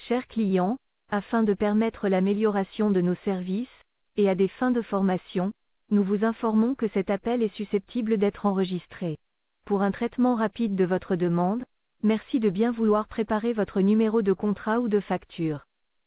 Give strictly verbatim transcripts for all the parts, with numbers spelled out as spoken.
chers clients, afin de permettre l'amélioration de nos services, et à des fins de formation, nous vous informons que cet appel est susceptible d'être enregistré. Pour un traitement rapide de votre demande, merci de bien vouloir préparer votre numéro de contrat ou de facture.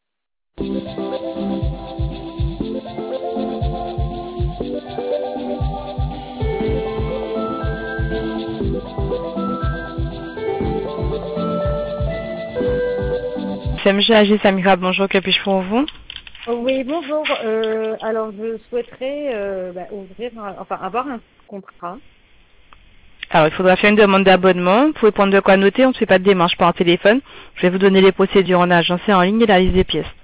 C M G A G Samira, bonjour, que puis-je pour vous? Oui, bonjour. Euh, alors, je souhaiterais euh, bah, ouvrir, un- enfin, avoir un contrat. Alors, il faudra faire une demande d'abonnement. Vous pouvez prendre de quoi noter, on ne fait pas de démarche par téléphone. Je vais vous donner les procédures en agence et en ligne et la liste des pièces.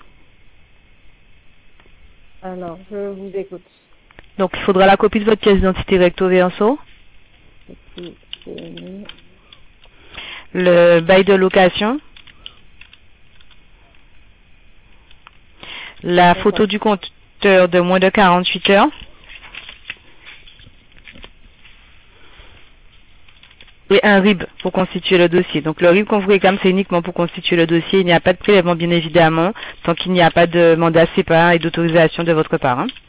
Alors, je vous écoute. Donc, il faudra la copie de votre pièce d'identité recto verso, C'est- c'est- le bail de location, la D'accord. photo du compteur de moins de quarante-huit heures, et un R I B pour constituer le dossier. Donc le R I B qu'on vous réclame, c'est uniquement pour constituer le dossier. Il n'y a pas de prélèvement, bien évidemment, tant qu'il n'y a pas de mandat C E P A et d'autorisation de votre part. Hein.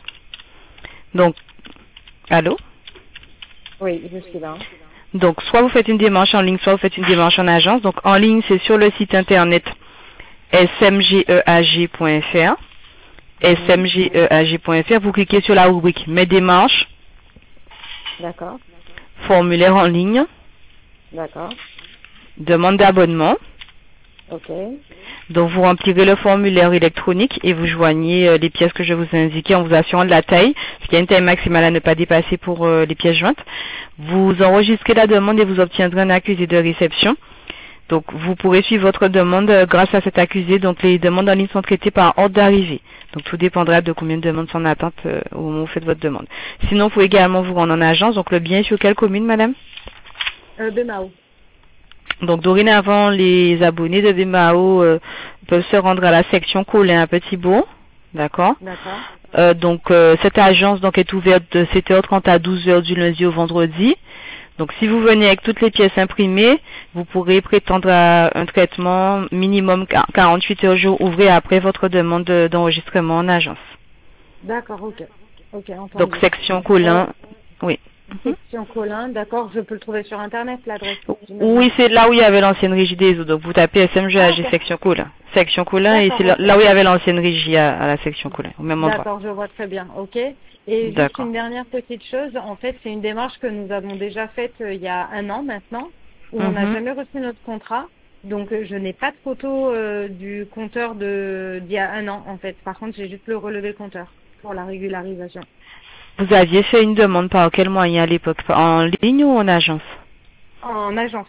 Donc, allô? Oui, je suis là. Donc, soit vous faites une démarche en ligne, soit vous faites une démarche en agence. Donc, en ligne, c'est sur le site internet s m g e a g point f r. s m g e a g point f r, vous cliquez sur la rubrique Mes démarches, D'accord. formulaire en ligne, D'accord. demande d'abonnement. Ok. Donc, vous remplirez le formulaire électronique et vous joignez euh, les pièces que je vous ai indiquées en vous assurant de la taille, parce qu'il y a une taille maximale à ne pas dépasser pour euh, les pièces jointes. Vous enregistrez la demande et vous obtiendrez un accusé de réception. Donc, vous pourrez suivre votre demande euh, grâce à cet accusé. Donc, les demandes en ligne sont traitées par ordre d'arrivée. Donc, tout dépendra de combien de demandes sont en attente euh, au moment où vous faites votre demande. Sinon, vous pouvez également vous rendre en agence. Donc, le bien est sur quelle commune, madame? Euh, de Mao. Donc, dorénavant, les abonnés de B M A O euh, peuvent se rendre à la section Colin à Petit-Bourg. D'accord. D'accord. Euh, donc, euh, cette agence donc, est ouverte de sept heures trente à douze heures du lundi au vendredi. Donc, si vous venez avec toutes les pièces imprimées, vous pourrez prétendre à un traitement minimum quarante-huit heures jour ouvré après votre demande de- d'enregistrement en agence. D'accord, ok. Ok, entendu. Donc, section Colin, oui. Section Colin, d'accord, je peux le trouver sur Internet, l'adresse. Oui, c'est là où il y avait l'ancienne régie des eaux. Donc, vous tapez S M G A G Ah, ok. section Colin. Section Colin, et D'accord, c'est là, ok. là où il y avait l'ancienne régie à, à la section Colin, au même endroit. D'accord, je vois très bien, ok. Et juste D'accord. une dernière petite chose, en fait, c'est une démarche que nous avons déjà faite euh, il y a un an maintenant, où on n'a Mhm. jamais reçu notre contrat. Donc, euh, je n'ai pas de photo euh, du compteur de d'il y a un an, en fait. Par contre, j'ai juste le relevé compteur pour la régularisation. Vous aviez fait une demande par quel moyen à l'époque? En ligne ou en agence? En agence.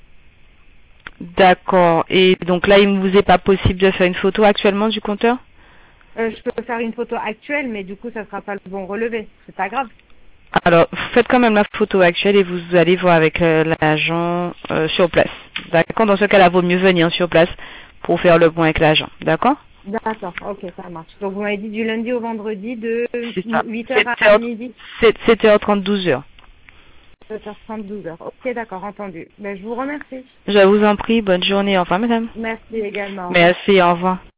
D'accord. Et donc là, il ne vous est pas possible de faire une photo actuellement du compteur? Euh, je peux faire une photo actuelle, mais du coup, ça sera pas le bon relevé. C'est pas grave. Alors, faites quand même la photo actuelle et vous allez voir avec euh, l'agent euh, sur place. D'accord. Dans ce cas-là, vaut mieux venir sur place pour faire le point avec l'agent. D'accord? D'accord, ok, ça marche. Donc, vous m'avez dit du lundi au vendredi de C'est ça. huit heures à midi. sept heures trente, douze heures. sept heures trente, douze heures. Ok, d'accord, entendu. Ben, je vous remercie. Je vous en prie. Bonne journée. Au revoir, madame. Merci également. Merci. Au revoir.